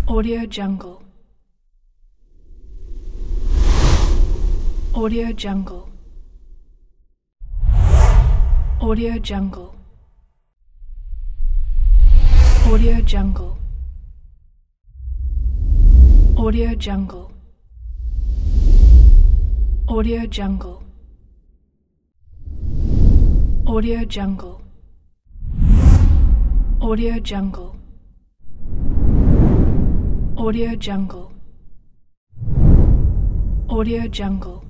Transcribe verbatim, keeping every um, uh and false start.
Audio Jungle. Audio Jungle. Audio Jungle. Audio Jungle. Audio Jungle. Audio Jungle. Audio Jungle. Audio Jungle. Audio Jungle. Audio Jungle.